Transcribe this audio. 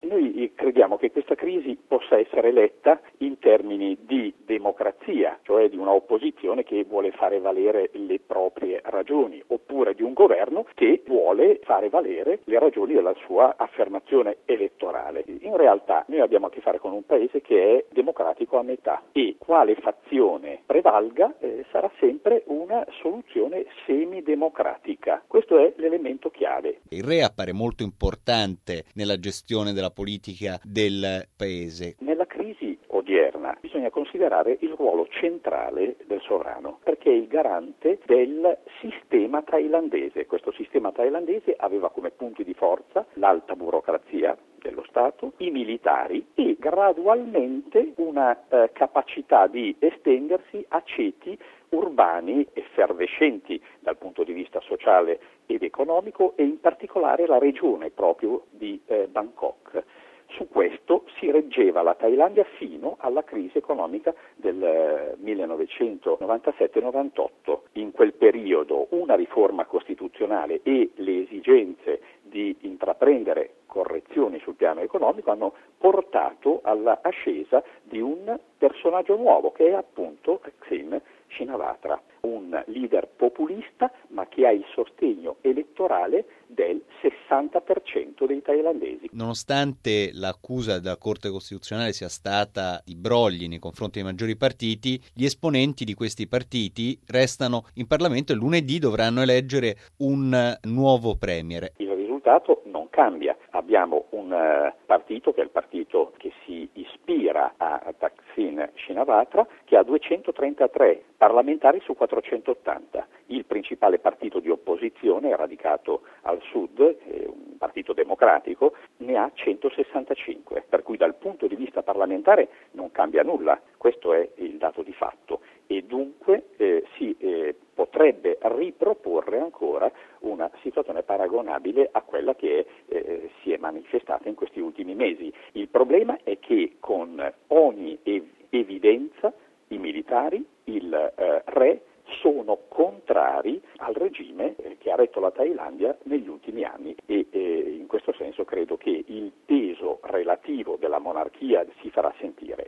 Noi crediamo che questa crisi possa essere letta in termini di democrazia, cioè di una opposizione che vuole fare valere le proprie ragioni, oppure di un governo che vuole fare valere le ragioni della sua affermazione elettorale. In realtà noi abbiamo a che fare con un paese che è democratico a metà e quale fazione prevalga sarà sempre una soluzione semidemocratica. Questo è l'elemento chiave. Il re appare molto importante nella gestione della politica del paese. Nella crisi odierna bisogna considerare il ruolo centrale del sovrano, perché è il garante del sistema thailandese. Questo sistema thailandese aveva come punti di forza l'alta burocrazia dello Stato, i militari e gradualmente una capacità di estendersi a ceti urbani effervescenti dal punto di vista sociale ed economico e in particolare la regione proprio di Bangkok. Su questo si reggeva la Thailandia fino alla crisi economica del 1997-98. In quel periodo una riforma costituzionale e le esigenze di intraprendere correzioni sul piano economico hanno portato all'ascesa di un personaggio nuovo che è appunto Thaksin Shinawatra, un leader populista ma che ha il sostegno elettorale del 60% dei thailandesi. Nonostante l'accusa della Corte Costituzionale sia stata di brogli nei confronti dei maggiori partiti, gli esponenti di questi partiti restano in Parlamento e lunedì dovranno eleggere un nuovo premier. Il risultato non cambia. Abbiamo un partito che è il partito che si ispira a Thaksin Shinawatra, che ha 233 parlamentari su 480. Il principale partito di opposizione, radicato al sud, un partito democratico, ne ha 165, per cui dal punto di vista parlamentare non cambia nulla. Questo è il dato di fatto e dunque si potrebbe riproporre ancora una situazione paragonabile a quella che si è manifestata in questi ultimi mesi. Il problema è che con ogni evidenza i militari, il re, sono contrari al regime che ha retto la Thailandia negli ultimi anni e in questo senso credo che il peso relativo della monarchia si farà sentire.